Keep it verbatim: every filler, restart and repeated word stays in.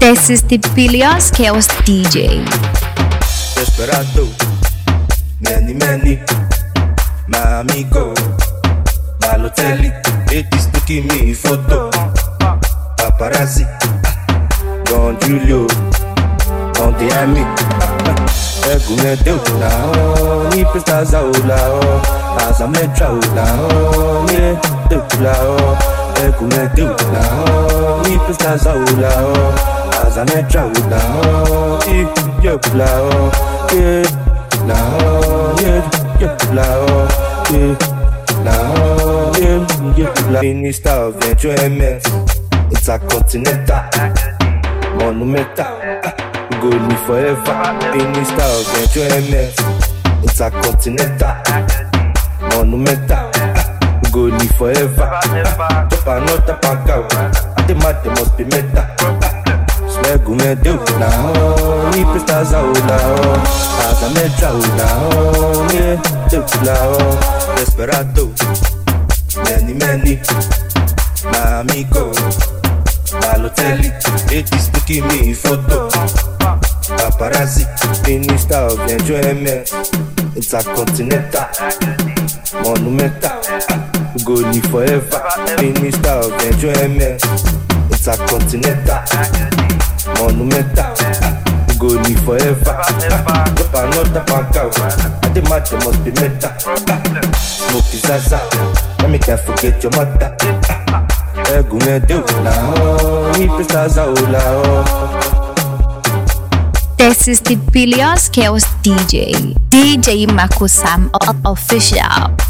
This is the Billion Scales D J. Desperado, many many, my amigo, Balotelli, ladies taking me photo, paparazzi, Don Julio, Don Diami, Egume de Ulao, ni pestaza Ulao, Azametra Ulao, ni de Ulao, Egume de Ulao, ni pestaza Ulao, Azametra Ulao, ni de Ulao, yeah, Ulao, yeah, yeah, Ulao, yeah, Ulao, yeah, yeah, Ulao. Minister of Enjoyment, Intercontinental, Monumental. Go live forever, Minister of Enjoyment, Intercontinental, Monumental. Go live forever, top and not top and go. I think matter must be meta. Smell go me do now, ni pistas out now. As a metra now, yeah, do now. Desperado, many many, my amigo, Balotelli, ladies taking me photo. Paparazzi, Minister of Enjoyment, Intercontinental, Monumental. Go live forever, Minister of Enjoyment, Intercontinental, Monumental. Go live forever. Top and not top and cow. I think matter must be meta. Smoke is zaza, let me can't forget your mother. Egume de Ulao, ni pestaza Ulao. This is the Billion Scales D J. D J Mako Sam Official.